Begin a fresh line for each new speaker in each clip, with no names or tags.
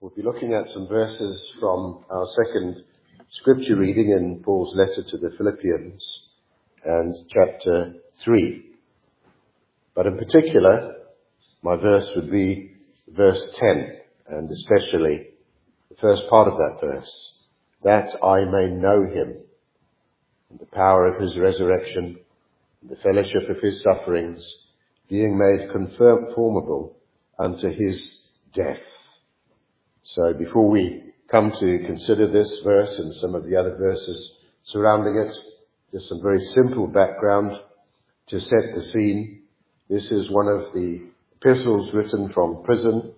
We'll be looking at some verses from our second scripture reading in Paul's letter to the Philippians and chapter 3. But in particular, my verse would be verse 10, and especially the first part of that verse, that I may know him, and the power of his resurrection, and the fellowship of his sufferings, being made conformable unto his death. So before we come to consider this verse and some of the other verses surrounding it, just some very simple background to set the scene. This is one of the epistles written from prison,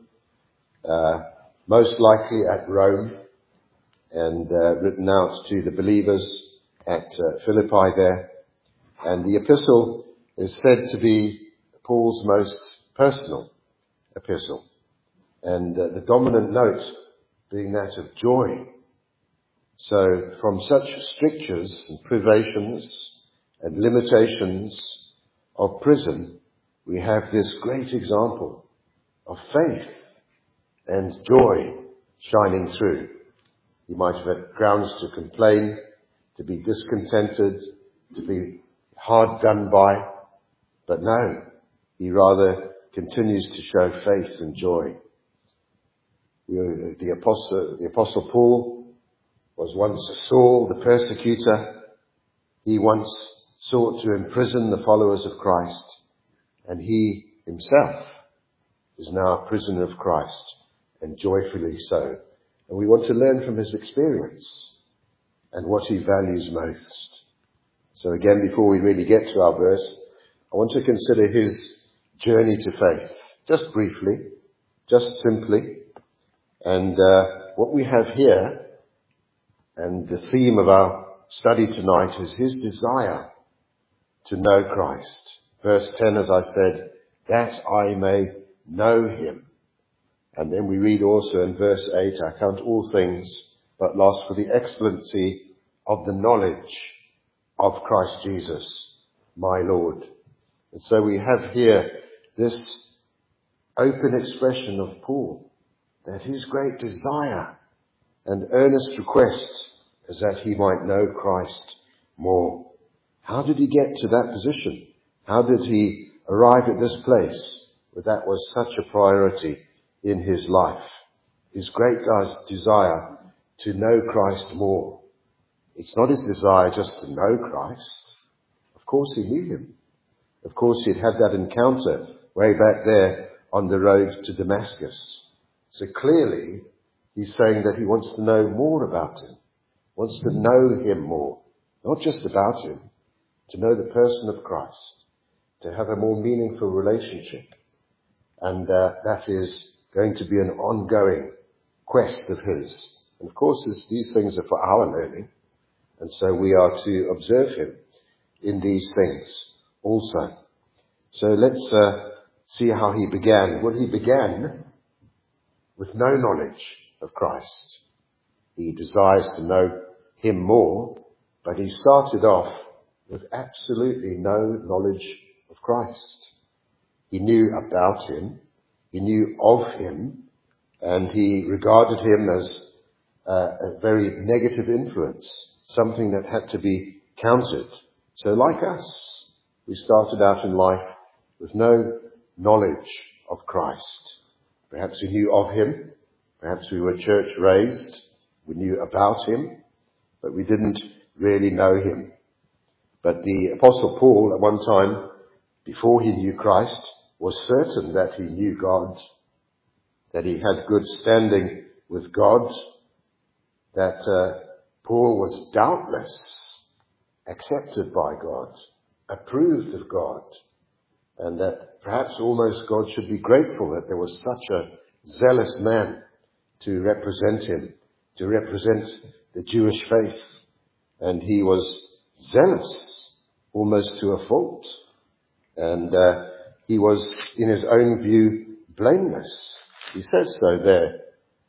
most likely at Rome, and written out to the believers at Philippi there. And the epistle is said to be Paul's most personal epistle. And the dominant note being that of joy. So from such strictures and privations and limitations of prison, we have this great example of faith and joy shining through. He might have had grounds to complain, to be discontented, to be hard done by, but no, he rather continues to show faith and joy. The Apostle Paul was once Saul, the persecutor. He once sought to imprison the followers of Christ, and he himself is now a prisoner of Christ, and joyfully so. And we want to learn from his experience and what he values most. So again, before we really get to our verse, I want to consider his journey to faith, just briefly, just simply. And what we have here, and the theme of our study tonight, is his desire to know Christ. Verse 10, as I said, that I may know him. And then we read also in verse 8, I count all things but loss for the excellency of the knowledge of Christ Jesus, my Lord. And so we have here this open expression of Paul, that his great desire and earnest request is that he might know Christ more. How did he get to that position? How did he arrive at this place where that was such a priority in his life? His great desire to know Christ more. It's not his desire just to know Christ. Of course he knew him. Of course he'd had that encounter way back there on the road to Damascus. So clearly, he's saying that he wants to know more about him, wants to know him more, not just about him, to know the person of Christ, to have a more meaningful relationship. And that is going to be an ongoing quest of his. And of course, these things are for our learning, and so we are to observe him in these things also. So let's see how he began. Well, he began with no knowledge of Christ. He desires to know him more, but he started off with absolutely no knowledge of Christ. He knew about him, he knew of him, and he regarded him as a very negative influence, something that had to be countered. So like us, we started out in life with no knowledge of Christ. Perhaps we knew of him. Perhaps we were church raised. We knew about him, but we didn't really know him. But the Apostle Paul, at one time, before he knew Christ, was certain that he knew God, that he had good standing with God, that Paul was doubtless accepted by God, approved of God, and that perhaps almost God should be grateful that there was such a zealous man to represent him, to represent the Jewish faith. And he was zealous, almost to a fault. And he was, in his own view, blameless. He says so there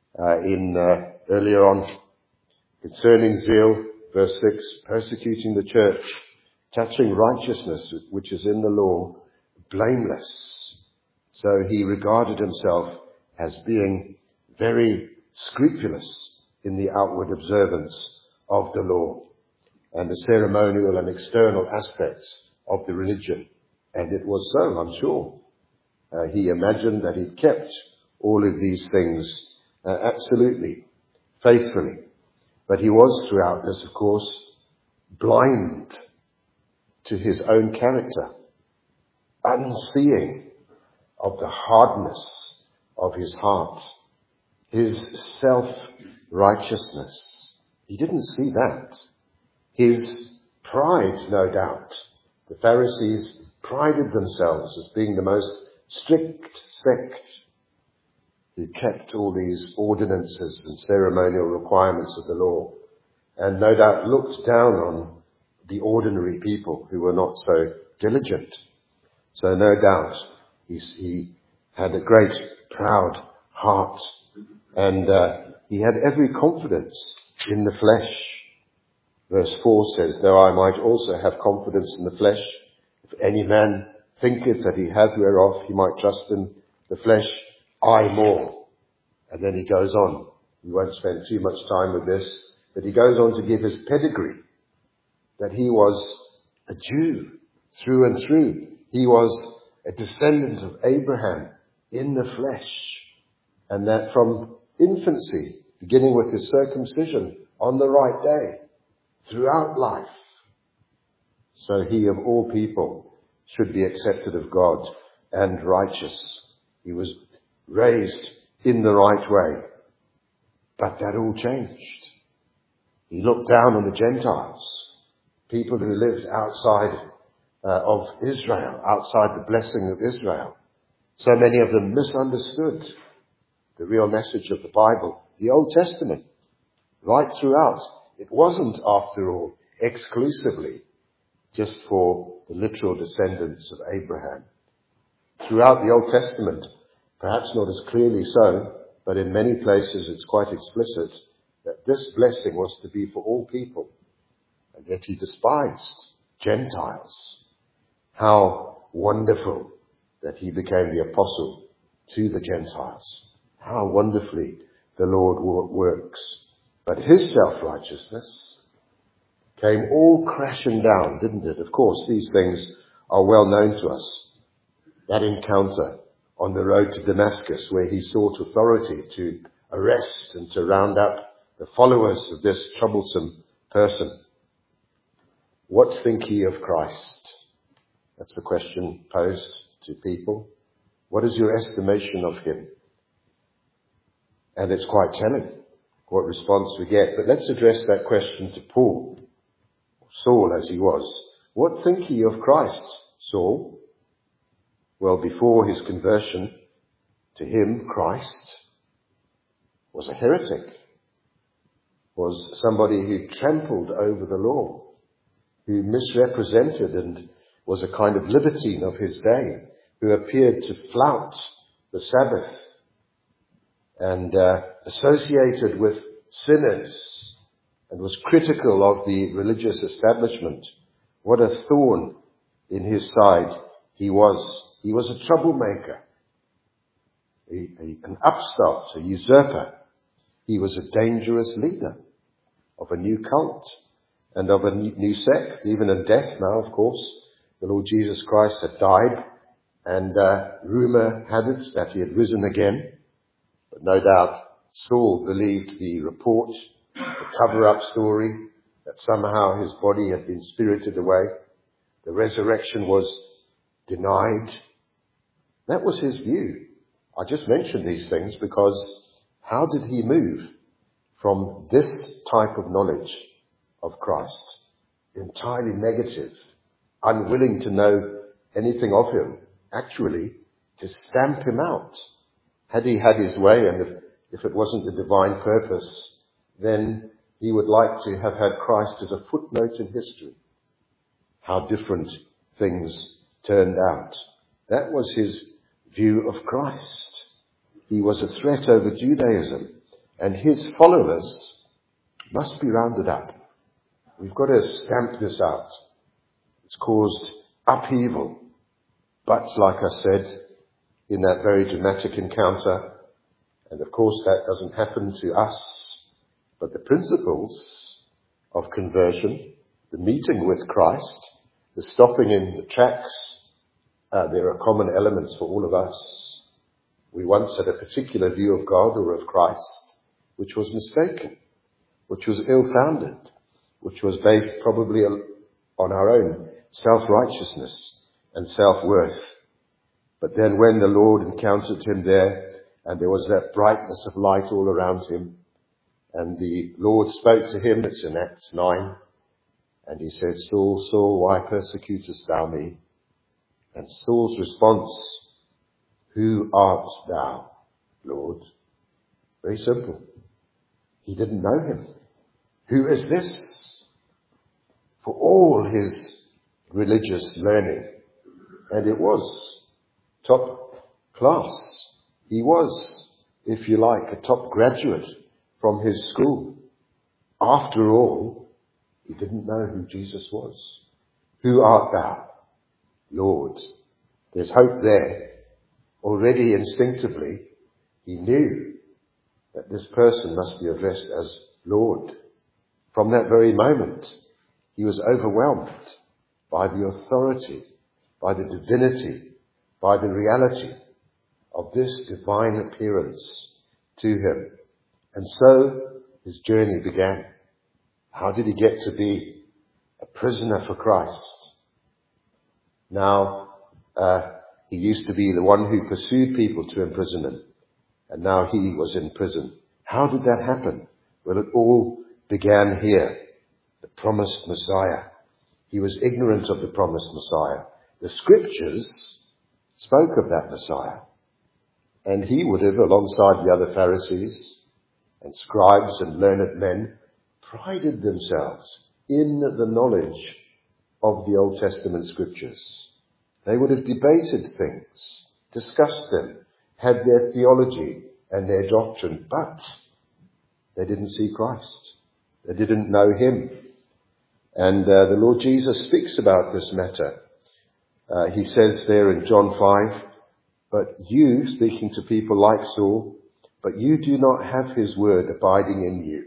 earlier on, concerning zeal, verse 6, persecuting the church, touching righteousness which is in the law, blameless. So he regarded himself as being very scrupulous in the outward observance of the law and the ceremonial and external aspects of the religion. And it was so, I'm sure. He imagined that he'd kept all of these things absolutely, faithfully. But he was throughout this, of course, blind to his own character, unseeing of the hardness of his heart, his self-righteousness. He didn't see that. His pride, no doubt. The Pharisees prided themselves as being the most strict sect who kept all these ordinances and ceremonial requirements of the law, and no doubt looked down on the ordinary people who were not so diligent. So no doubt he had a great proud heart, and he had every confidence in the flesh. Verse 4 says, though I might also have confidence in the flesh, if any man thinketh that he hath whereof he might trust in the flesh, I more. And then he goes on. We won't spend too much time with this, but he goes on to give his pedigree, that he was a Jew through and through. He was a descendant of Abraham in the flesh, and that from infancy, beginning with his circumcision on the right day, throughout life. So he of all people should be accepted of God and righteous. He was raised in the right way. But that all changed. He looked down on the Gentiles, people who lived outside of Israel, outside the blessing of Israel. So many of them misunderstood the real message of the Bible, the Old Testament, right throughout. It wasn't, after all, exclusively just for the literal descendants of Abraham. Throughout the Old Testament, perhaps not as clearly so, but in many places it's quite explicit that this blessing was to be for all people. And yet he despised Gentiles. How wonderful that he became the apostle to the Gentiles. How wonderfully the Lord works. But his self-righteousness came all crashing down, didn't it? Of course, these things are well known to us. That encounter on the road to Damascus, where he sought authority to arrest and to round up the followers of this troublesome person. What think ye of Christ? That's the question posed to people. What is your estimation of him? And it's quite telling what response we get. But let's address that question to Paul, Saul as he was. What think ye of Christ, Saul? Well, before his conversion, to him, Christ was a heretic, was somebody who trampled over the law, who misrepresented and was a kind of libertine of his day, who appeared to flout the Sabbath and associated with sinners and was critical of the religious establishment. What a thorn in his side he was. He was a troublemaker, an upstart, a usurper. He was a dangerous leader of a new cult and of a new sect, even in death now, of course. The Lord Jesus Christ had died, and rumour had it that he had risen again. But no doubt Saul believed the report, the cover-up story, that somehow his body had been spirited away. The resurrection was denied. That was his view. I just mentioned these things because how did he move from this type of knowledge of Christ, entirely negative, unwilling to know anything of him, actually to stamp him out? Had he had his way, and if it wasn't the divine purpose, then he would like to have had Christ as a footnote in history. How different things turned out. That was his view of Christ. He was a threat over Judaism, and his followers must be rounded up. We've got to stamp this out. It's caused upheaval. But like I said, in that very dramatic encounter, And of course that doesn't happen to us, but the principles of conversion, the meeting with Christ, the stopping in the tracks, there are common elements for all of us. We once had a particular view of God or of Christ, which was mistaken, which was ill-founded, which was based probably on our own self-righteousness and self-worth. But then when the Lord encountered him there, and there was that brightness of light all around him, and the Lord spoke to him, it's in Acts 9, and he said, Saul, Saul, why persecutest thou me? And Saul's response, who art thou, Lord? Very simple. He didn't know him. Who is this? For all his religious learning, and it was top class. He was, if you like, a top graduate from his school. After all, he didn't know who Jesus was. Who art thou, Lord? There's hope there. Already instinctively, he knew that this person must be addressed as Lord. From that very moment, he was overwhelmed by the authority, by the divinity, by the reality of this divine appearance to him. And so his journey began. How did he get to be a prisoner for Christ? Now, he used to be the one who pursued people to imprison him, and now he was in prison. How did that happen? Well, it all began here. The promised Messiah. He was ignorant of the promised Messiah. The scriptures spoke of that Messiah. And he would have, alongside the other Pharisees and scribes and learned men, prided themselves in the knowledge of the Old Testament scriptures. They would have debated things, discussed them, had their theology and their doctrine, but they didn't see Christ. They didn't know him. And the Lord Jesus speaks about this matter. He says there in John 5, but you, speaking to people like Saul, but you do not have his word abiding in you.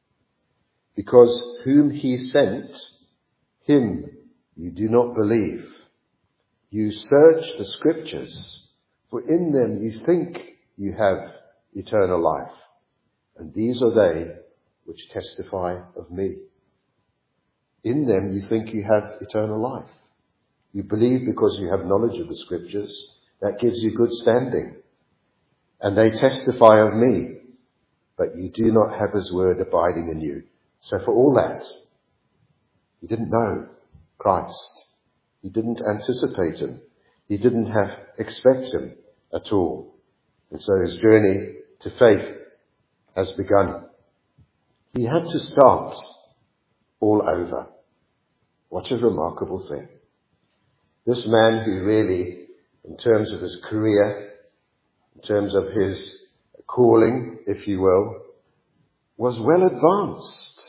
Because whom he sent, him you do not believe. You search the scriptures, for in them you think you have eternal life. And these are they which testify of me. In them you think you have eternal life. You believe because you have knowledge of the scriptures. That gives you good standing. And they testify of me, but you do not have his word abiding in you. So for all that, he didn't know Christ. He didn't anticipate him. He didn't expect him at all. And so his journey to faith has begun. He had to start all over. What a remarkable thing. This man who really, in terms of his career, in terms of his calling, if you will, was well advanced.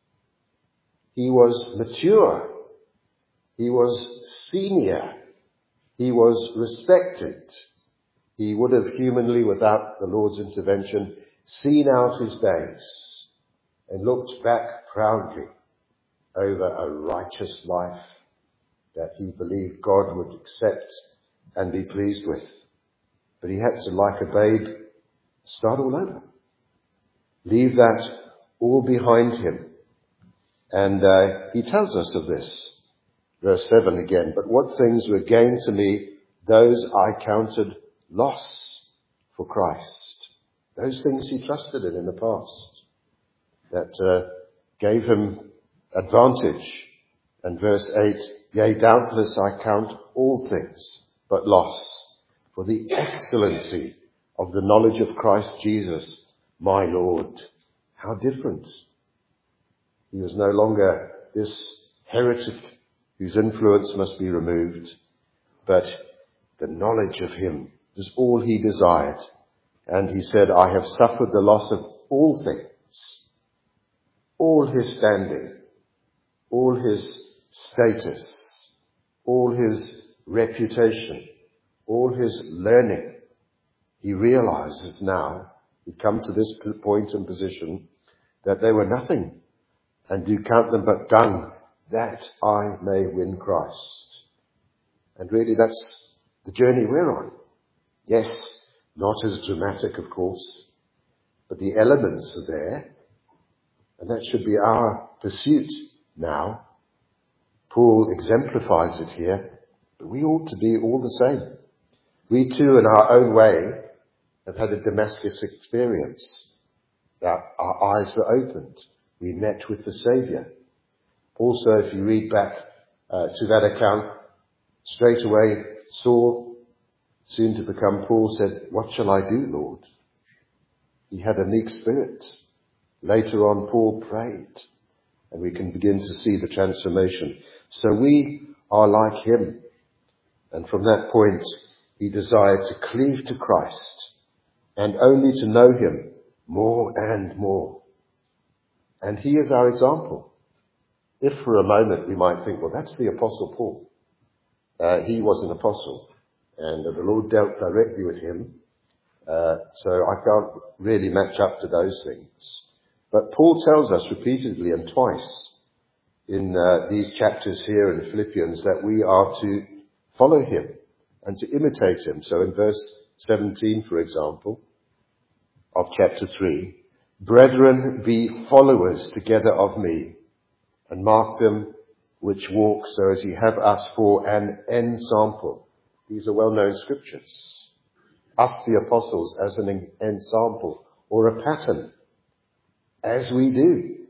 He was mature. He was senior. He was respected. He would have humanly, without the Lord's intervention, seen out his days and looked back proudly over a righteous life that he believed God would accept and be pleased with. But he had to, like a babe, start all over. Leave that all behind him. And he tells us of this. Verse 7 again. But what things were gain to me, those I counted loss for Christ. Those things he trusted in the past. That gave him advantage. And verse 8, yea, doubtless I count all things but loss for the excellency of the knowledge of Christ Jesus, my Lord. How different. He was no longer this heretic whose influence must be removed, but the knowledge of him was all he desired. And he said, I have suffered the loss of all things, all his standing, all his status, all his reputation, all his learning. He realizes now He'd come to this point and position that they were nothing, and do count them but dung, that I may win Christ. And really that's the journey we're on. Yes, not as dramatic, of course, but the elements are there, and that should be our pursuit now. Paul exemplifies it here, but we ought to be all the same. We too, in our own way, have had a Damascus experience. That our eyes were opened. We met with the Saviour. Also, if you read back to that account, straight away Saul, soon to become Paul, said, "What shall I do, Lord?" He had a meek spirit. Later on, Paul prayed, and we can begin to see the transformation. So we are like him. And from that point, he desired to cleave to Christ and only to know him more and more. And he is our example. If for a moment we might think, well, that's the Apostle Paul. He was an apostle, and the Lord dealt directly with him. So I can't really match up to those things. But Paul tells us repeatedly and twice in these chapters here in Philippians that we are to follow him and to imitate him. So in verse 17, for example, of chapter 3, "Brethren, be followers together of me, and mark them which walk so as ye have us for an ensample." These are well-known scriptures. Us, the apostles, as an ensample or a pattern, as we do.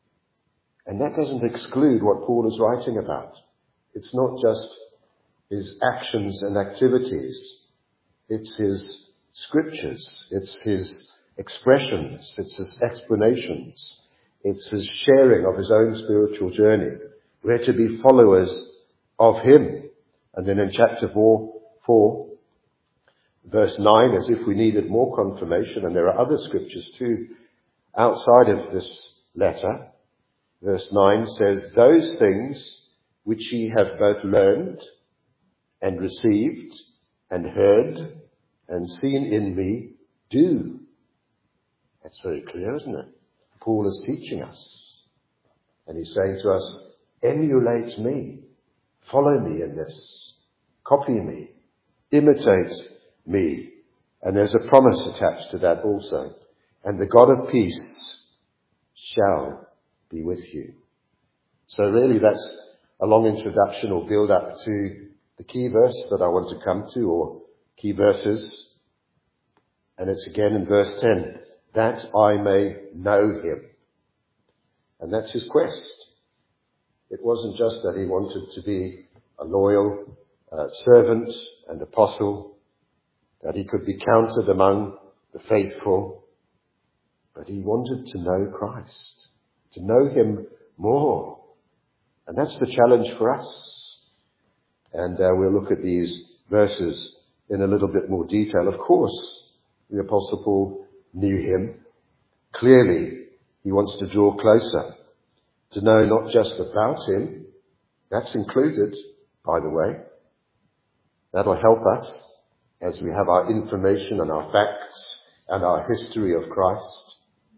And that doesn't exclude what Paul is writing about. It's not just his actions and activities. It's his scriptures. It's his expressions. It's his explanations. It's his sharing of his own spiritual journey. We're to be followers of him. And then in chapter 4, verse 9, as if we needed more confirmation, and there are other scriptures too outside of this letter, verse 9 says, "Those things which ye have both learned and received and heard and seen in me, do." That's very clear, isn't it? Paul is teaching us. And he's saying to us, emulate me. Follow me in this. Copy me. Imitate me. And there's a promise attached to that also. "And the God of peace shall be with you." So really that's a long introduction or build up to the key verse that I want to come to, or key verses. And it's again in verse 10. "That I may know him." And that's his quest. It wasn't just that he wanted to be a loyal servant and apostle, that he could be counted among the faithful, but he wanted to know Christ, to know him more. And that's the challenge for us. And we'll look at these verses in a little bit more detail. Of course, the Apostle Paul knew him. Clearly, he wants to draw closer, to know not just about him. That's included, by the way. That'll help us as we have our information and our facts and our history of Christ.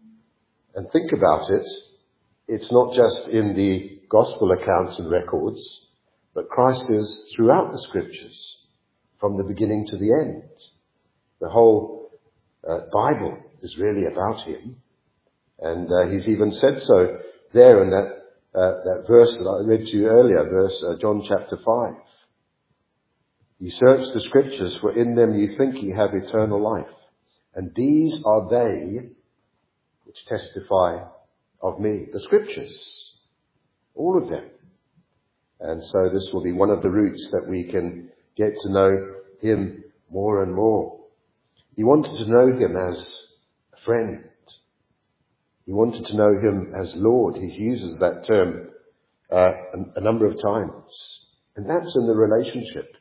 And think about it. It's not just in the gospel accounts and records, but Christ is throughout the scriptures, from the beginning to the end. The whole Bible is really about him. And he's even said so there in that verse that I read to you earlier, John chapter 5. "You search the scriptures, for in them you think you have eternal life. And these are they which testify of me." The scriptures. All of them. And so this will be one of the routes that we can get to know him more and more. He wanted to know him as a friend. He wanted to know him as Lord. He uses that term a number of times. And that's in the relationship.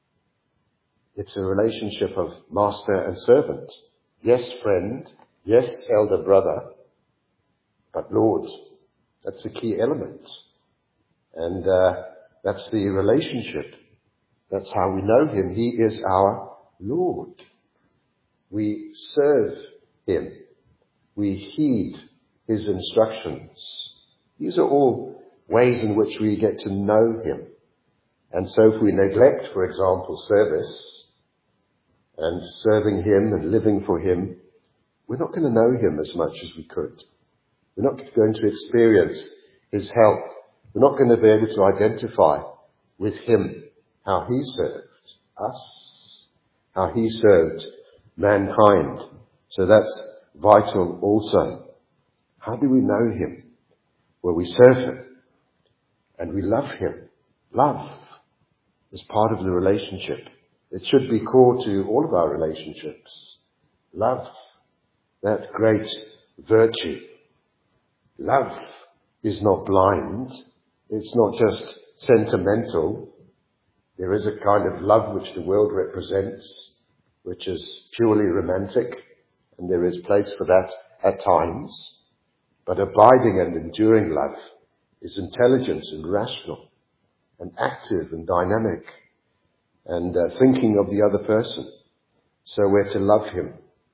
It's a relationship of master and servant. Yes, friend. Yes, elder brother. But Lord. That's a key element. And that's the relationship. That's how we know him. He is our Lord. We serve him. We heed his instructions. These are all ways in which we get to know him. And so if we neglect, for example, service and serving him and living for him, we're not going to know him as much as we could. We're not going to experience his help. We're not going to be able to identify with him how he served us, how he served mankind. So that's vital also. How do we know him? Well, we serve him and we love him. Love is part of the relationship. It should be core to all of our relationships. Love, that great virtue. Love is not blind. It's not just sentimental. There is a kind of love which the world represents, which is purely romantic, and there is place for that at times. But abiding and enduring love is intelligent and rational and active and dynamic and thinking of the other person. So we're to love him.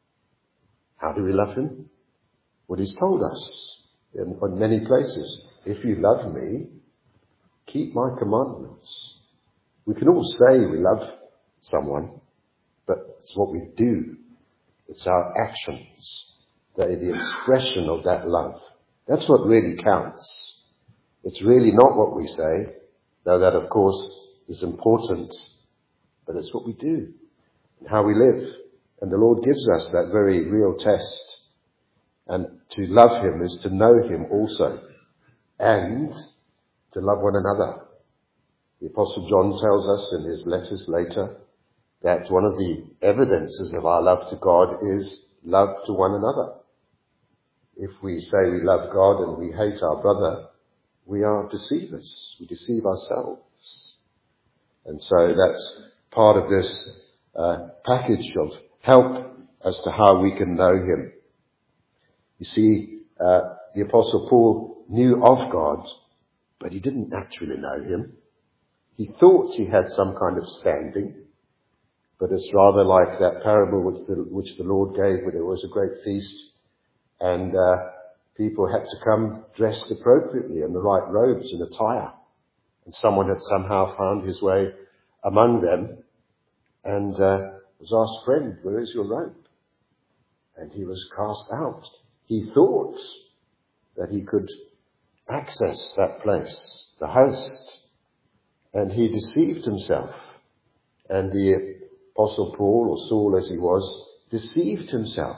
How do we love him? Well, he's told us in many places, if you love me, keep my commandments. We can all say we love someone, but it's what we do. It's our actions. They're the expression of that love. That's what really counts. It's really not what we say, though that of course is important, but it's what we do and how we live. And the Lord gives us that very real test. And to love him is to know him also, and to love one another. The Apostle John tells us in his letters later that one of the evidences of our love to God is love to one another. If we say we love God and we hate our brother, we are deceivers. We deceive ourselves. And so that's part of this package of help as to how we can know him. You see, the Apostle Paul knew of God, but he didn't actually know him. He thought he had some kind of standing, but it's rather like that parable which the Lord gave, where there was a great feast and people had to come dressed appropriately in the right robes and attire. And someone had somehow found his way among them and was asked, "Friend, where is your robe?" And he was cast out. He thought that he could access that place, the host, and he deceived himself. And the Apostle Paul, or Saul as he was, deceived himself.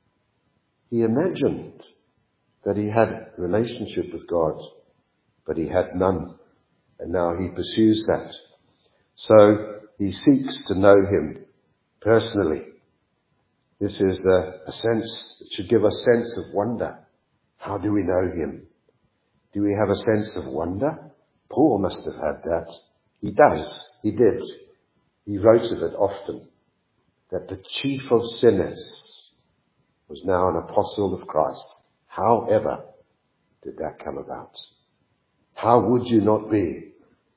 He imagined that he had a relationship with God, but he had none. And now he pursues that. So he seeks to know him personally. This is a sense, it should give a sense of wonder. How do we know him? Do we have a sense of wonder? Paul must have had that. He does. He did. He wrote of it often, that the chief of sinners was now an apostle of Christ. However did that come about? How would you not be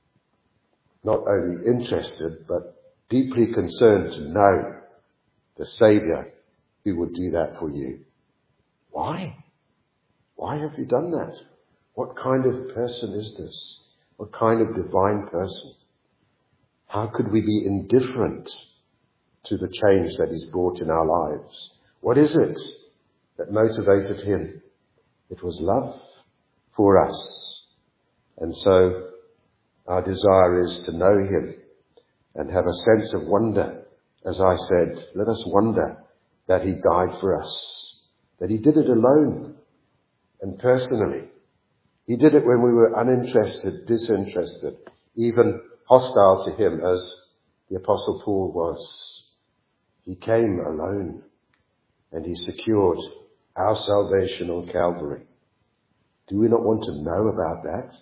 not only interested, but deeply concerned to know the Saviour who would do that for you? Why? Why have you done that? What kind of person is this? What kind of divine person? How could we be indifferent to the change that he's brought in our lives? What is it that motivated him? It was love for us. And so our desire is to know him and have a sense of wonder. As I said, let us wonder that he died for us, that he did it alone and personally. He did it when we were uninterested, disinterested, even hostile to him as the Apostle Paul was. He came alone and he secured our salvation on Calvary. Do we not want to know about that?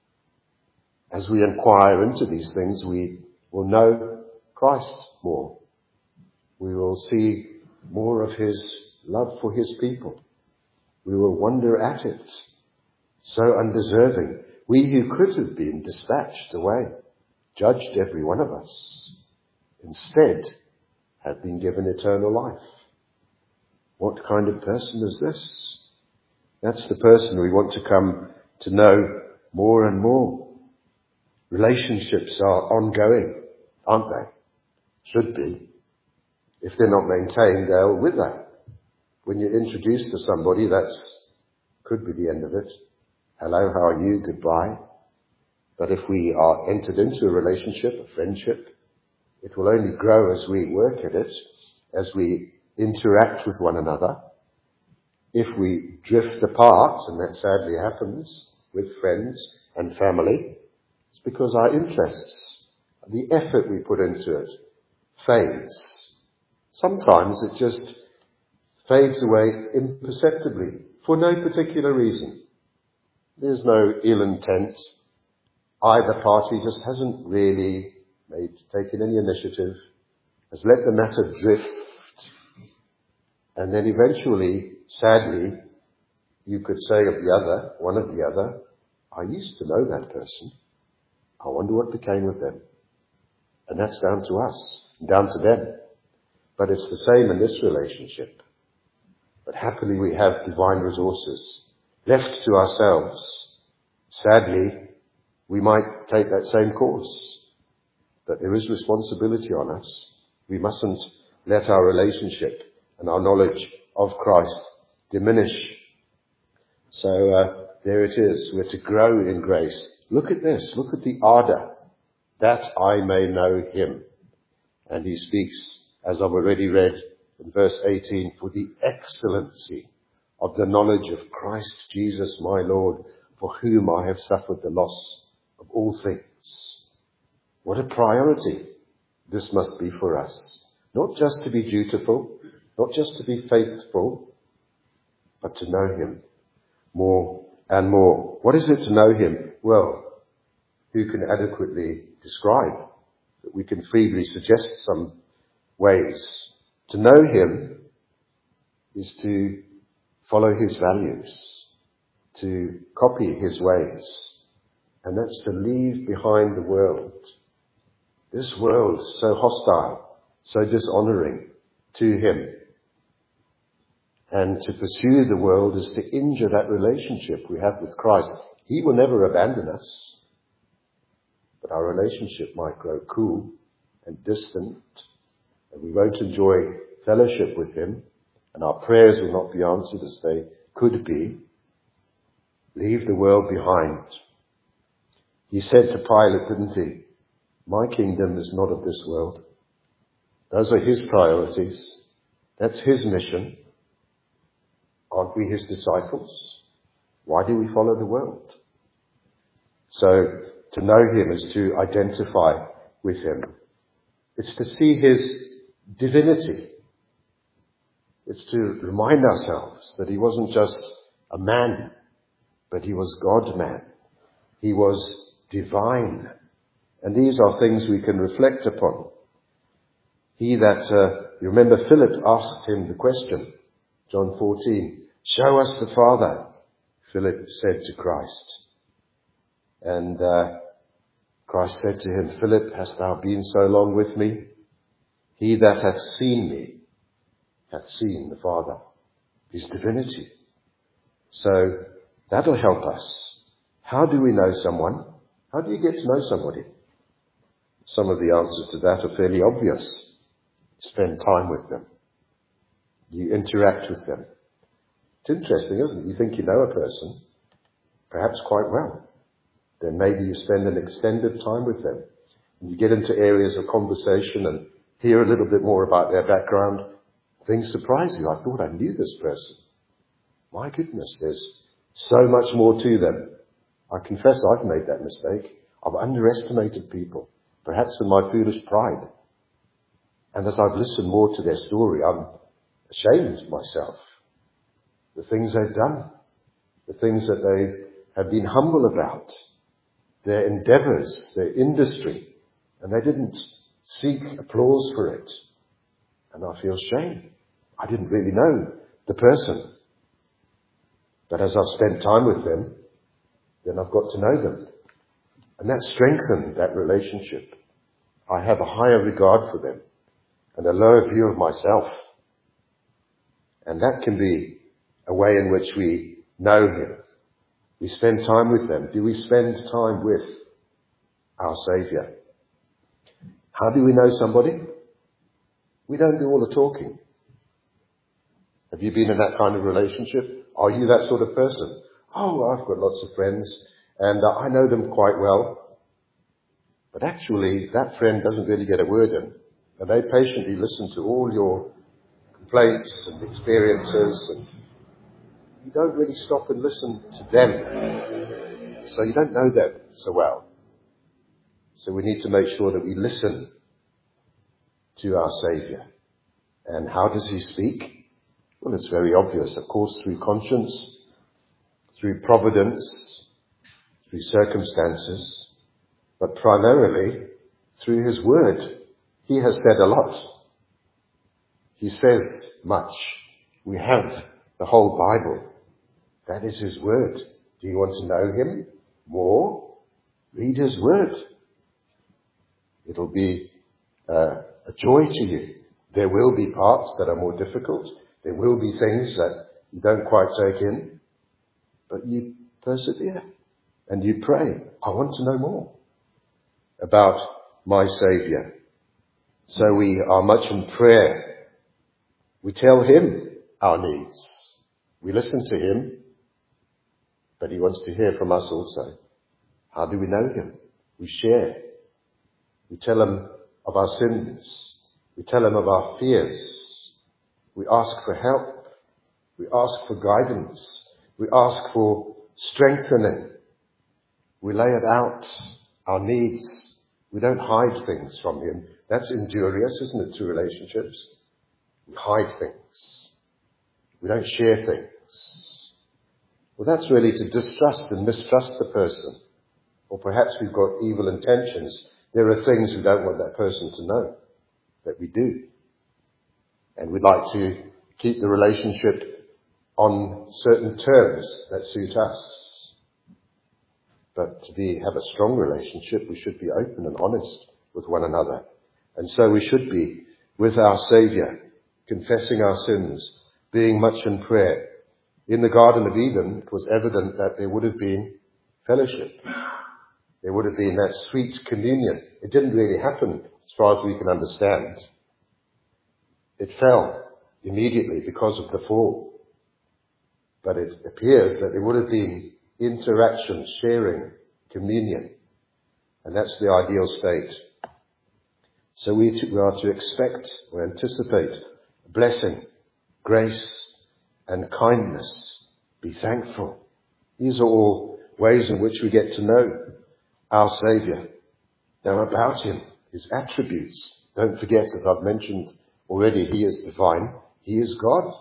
As we inquire into these things, we will know Christ more. We will see more of his love for his people. We will wonder at it. So undeserving. We who could have been dispatched away, judged every one of us, instead have been given eternal life. What kind of person is this? That's the person we want to come to know more and more. Relationships are ongoing, aren't they? Should be. If they're not maintained, they'll wither. When you're introduced to somebody, could be the end of it. Hello, how are you? Goodbye. But if we are entered into a relationship, a friendship, it will only grow as we work at it, as we interact with one another. If we drift apart, and that sadly happens with friends and family, it's because our interests, the effort we put into it, fades. Sometimes it just fades away imperceptibly for no particular reason. There's no ill intent. Either party just hasn't really taken any initiative, has let the matter drift, and then eventually, sadly, you could say of one of the other, I used to know that person. I wonder what became of them. And that's down to us, and down to them. But it's the same in this relationship. But happily we have divine resources. Left to ourselves, sadly, we might take that same course. But there is responsibility on us. We mustn't let our relationship and our knowledge of Christ diminish. So there it is. We're to grow in grace. Look at this. Look at the ardor. That I may know him. And he speaks, as I've already read in verse 18, for the excellency of the knowledge of Christ Jesus my Lord, for whom I have suffered the loss of all things. What a priority this must be for us. Not just to be dutiful, not just to be faithful, but to know him more and more. What is it to know him? Well, who can adequately describe? But we can feebly suggest some ways. To know him is to follow his values, to copy his ways, and that's to leave behind the world. This world so hostile, so dishonoring to him. And to pursue the world is to injure that relationship we have with Christ. He will never abandon us, but our relationship might grow cool and distant, and we won't enjoy fellowship with him, and our prayers will not be answered as they could be. Leave the world behind. He said to Pilate, didn't he? My kingdom is not of this world. Those are his priorities. That's his mission. Aren't we his disciples? Why do we follow the world? So to know him is to identify with him. It's to see his divinity. It's to remind ourselves that he wasn't just a man, but he was God-man. He was divine. And these are things we can reflect upon. He that, you remember Philip asked him the question, John 14, show us the Father, Philip said to Christ. And Christ said to him, Philip, hast thou been so long with me? He that hath seen me hath seen the Father, his divinity. So that'll help us. How do we know someone? How do you get to know somebody? Some of the answers to that are fairly obvious. Spend time with them. You interact with them. It's interesting, isn't it? You think you know a person, perhaps quite well. Then maybe you spend an extended time with them. And you get into areas of conversation and hear a little bit more about their background. Things surprise you. I thought I knew this person. My goodness, there's so much more to them. I confess I've made that mistake. I've underestimated people, perhaps in my foolish pride. And as I've listened more to their story, I'm ashamed of myself. The things they've done, the things that they have been humble about, their endeavors, their industry, and they didn't seek applause for it. And I feel shame. I didn't really know the person. But as I've spent time with them, then I've got to know them. And that strengthened that relationship. I have a higher regard for them and a lower view of myself. And that can be a way in which we know him. We spend time with them. Do we spend time with our Saviour? How do we know somebody? We don't do all the talking. Have you been in that kind of relationship? Are you that sort of person? Oh, I've got lots of friends and I know them quite well. But actually, that friend doesn't really get a word in. And they patiently listen to all your complaints and experiences, and you don't really stop and listen to them. So you don't know them so well. So we need to make sure that we listen to our Saviour. And how does he speak? Well, it's very obvious, of course, through conscience, through providence, through circumstances, but primarily through his word. He has said a lot. He says much. We have the whole Bible. That is his word. Do you want to know him more? Read his word. It'll be a joy to you. There will be parts that are more difficult. There will be things that you don't quite take in. But you persevere and you pray. I want to know more about my Saviour. So we are much in prayer. We tell him our needs. We listen to him, but he wants to hear from us also. How do we know him? We share. We tell him of our sins. We tell him of our fears. We ask for help. We ask for guidance. We ask for strengthening. We lay it out, our needs. We don't hide things from him. That's injurious, isn't it, to relationships? We hide things. We don't share things. Well, that's really to distrust and mistrust the person. Or perhaps we've got evil intentions. There are things we don't want that person to know that we do. And we'd like to keep the relationship on certain terms that suit us. But to have a strong relationship, we should be open and honest with one another. And so we should be with our Saviour, confessing our sins, being much in prayer. In the Garden of Eden, it was evident that there would have been fellowship. There would have been that sweet communion. It didn't really happen as far as we can understand. It fell immediately because of the fall. But it appears that there would have been interaction, sharing, communion. And that's the ideal state. So we are to expect or anticipate blessing, grace, and kindness. Be thankful. These are all ways in which we get to know our Saviour. Now about him, his attributes. Don't forget, as I've mentioned already, he is divine. He is God.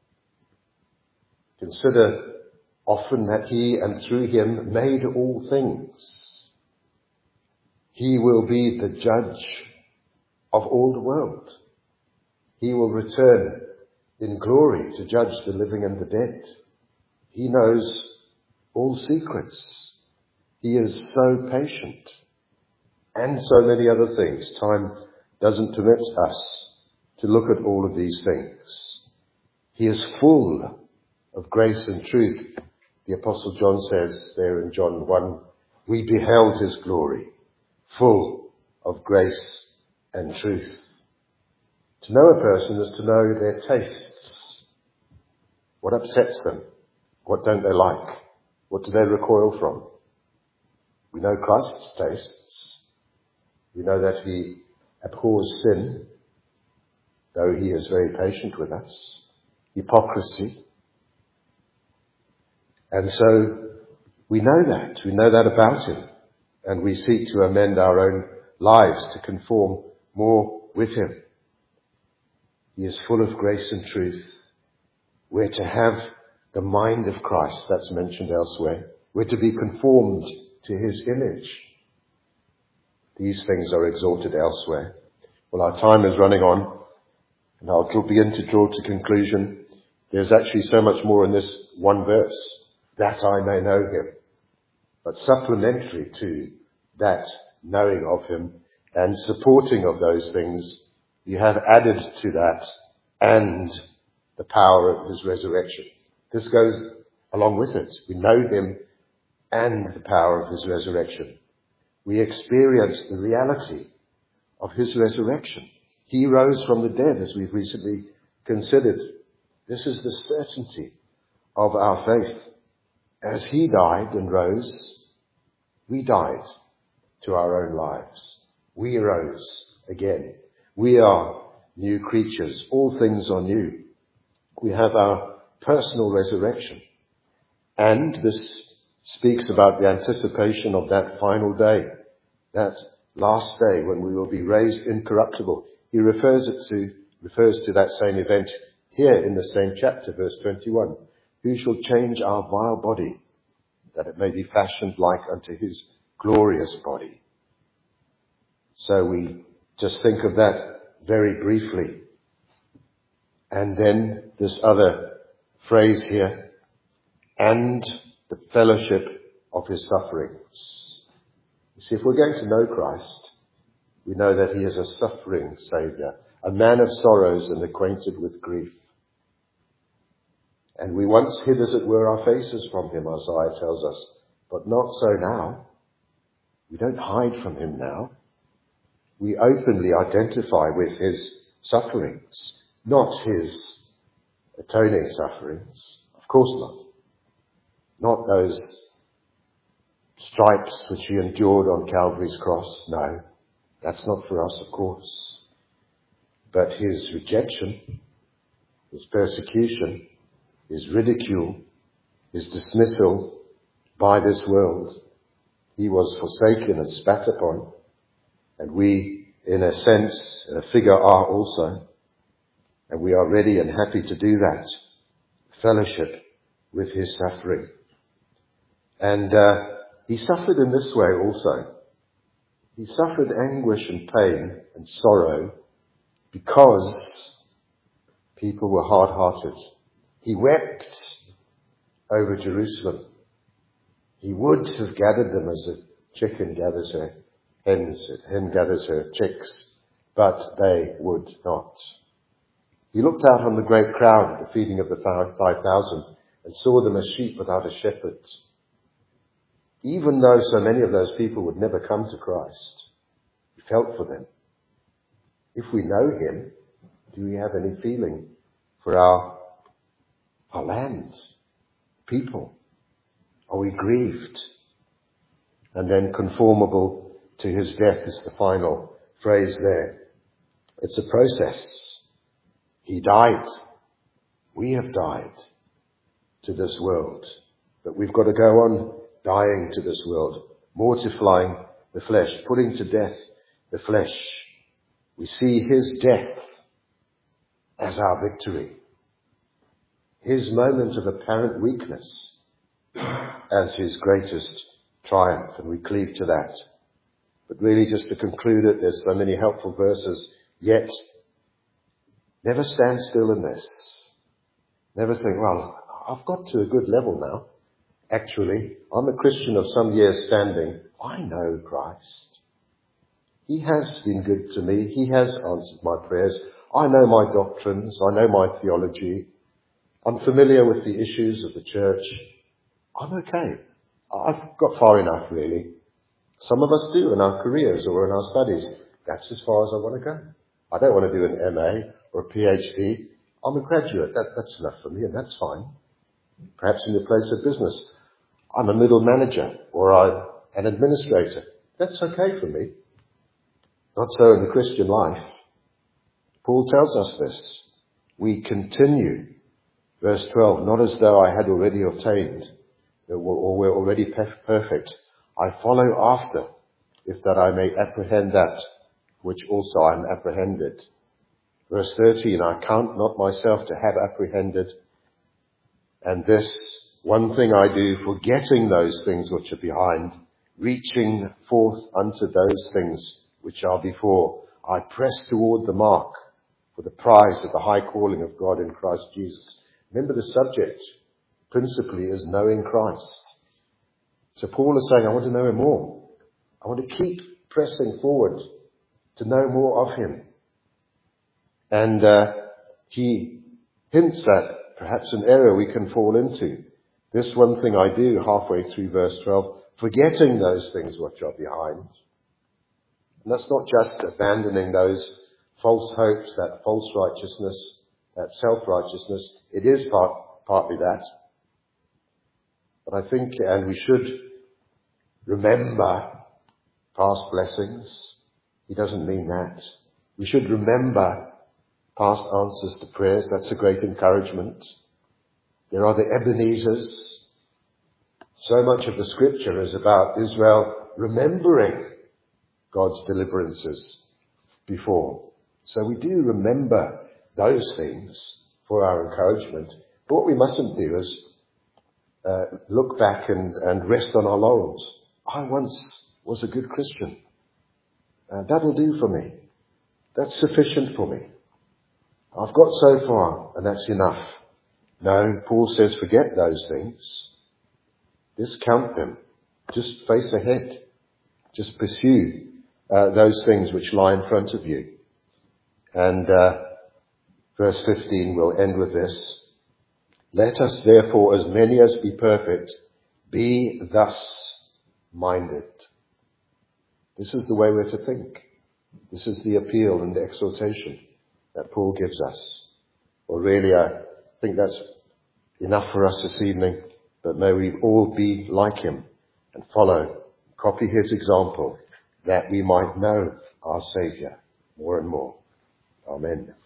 Consider often that he and through him made all things. He will be the judge of all the world. He will return in glory to judge the living and the dead. He knows all secrets. He is so patient. And so many other things. Time doesn't permit us to look at all of these things. He is full of grace and truth. The Apostle John says there in John 1, we beheld his glory, full of grace and truth. To know a person is to know their tastes. What upsets them? What don't they like? What do they recoil from? We know Christ's tastes. We know that he abhors sin, though he is very patient with us. Hypocrisy. And so we know that about him. And we seek to amend our own lives to conform more with him. He is full of grace and truth. We're to have the mind of Christ, that's mentioned elsewhere. We're to be conformed to his image. These things are exalted elsewhere. Well, our time is running on, and I'll begin to draw to conclusion. There's actually so much more in this one verse, that I may know him. But supplementary to that knowing of him and supporting of those things, you have added to that and the power of his resurrection. This goes along with it. We know him and the power of his resurrection. We experience the reality of his resurrection. He rose from the dead, as we've recently considered. This is the certainty of our faith. As he died and rose, we died to our own lives. We arose again. We are new creatures. All things are new. We have our personal resurrection. And this speaks about the anticipation of that final day, that last day when we will be raised incorruptible. He refers to that same event here in the same chapter, verse 21. Who shall change our vile body, that it may be fashioned like unto his glorious body? So we just think of that very briefly. And then this other phrase here, and the fellowship of his sufferings. You see, if we're going to know Christ, we know that he is a suffering Saviour, a man of sorrows and acquainted with grief. And we once hid, as it were, our faces from him, Isaiah tells us, but not so now. We don't hide from him now. We openly identify with his sufferings, not his atoning sufferings. Of course not. Not those stripes which he endured on Calvary's cross. No, that's not for us, of course. But his rejection, his persecution, his ridicule, his dismissal by this world. He was forsaken and spat upon. And we, in a sense, in a figure, are also. And we are ready and happy to do that. Fellowship with his suffering. And he suffered in this way also. He suffered anguish and pain and sorrow because people were hard-hearted. He wept over Jerusalem. He would have gathered them as a chicken gathers her hens, a hen gathers her chicks, but they would not. He looked out on the great crowd at the feeding of the 5,000 and saw them as sheep without a shepherd. Even though so many of those people would never come to Christ, he felt for them. If we know him, do we have any feeling for our land, people? Are we grieved? And then conformable to his death is the final phrase there. It's a process. He died. We have died to this world. But we've got to go on dying to this world, mortifying the flesh, putting to death the flesh. We see his death as our victory. His moment of apparent weakness as his greatest triumph, and we cleave to that. But really, just to conclude it, there's so many helpful verses, yet never stand still in this. Never think, well, I've got to a good level now. Actually, I'm a Christian of some years standing. I know Christ. He has been good to me. He has answered my prayers. I know my doctrines. I know my theology. I'm familiar with the issues of the church. I'm okay. I've got far enough, really. Some of us do in our careers or in our studies. That's as far as I want to go. I don't want to do an MA or a PhD. I'm a graduate. That's enough for me, and that's fine. Perhaps in your place of business, I'm a middle manager or I'm an administrator. That's okay for me. Not so in the Christian life. Paul tells us this. We continue. Verse 12, not as though I had already obtained or were already perfect. I follow after, if that I may apprehend that which also I am apprehended. Verse 13, I count not myself to have apprehended, and this one thing I do, forgetting those things which are behind, reaching forth unto those things which are before. I press toward the mark for the prize of the high calling of God in Christ Jesus. Remember, the subject principally is knowing Christ. So Paul is saying, I want to know him more. I want to keep pressing forward to know more of him. And he hints at perhaps an error we can fall into. This one thing I do, halfway through verse 12, forgetting those things which are behind. And that's not just abandoning those false hopes, that false righteousness, that self-righteousness. It is partly that. But I think, and we should remember past blessings. He doesn't mean that. We should remember past answers to prayers. That's a great encouragement. There are the Ebenezers. So much of the scripture is about Israel remembering God's deliverances before. So we do remember those things for our encouragement. But what we mustn't do is look back and rest on our laurels. I once was a good Christian. That'll do for me. That's sufficient for me. I've got so far, and that's enough. No, Paul says forget those things. Discount them. Just face ahead. Just pursue those things which lie in front of you. And verse 15 will end with this. Let us therefore, as many as be perfect, be thus minded. This is the way we're to think. This is the appeal and the exhortation that Paul gives us. Well, really, I think that's enough for us this evening, but may we all be like him and follow, copy his example, that we might know our Saviour more and more. Amen.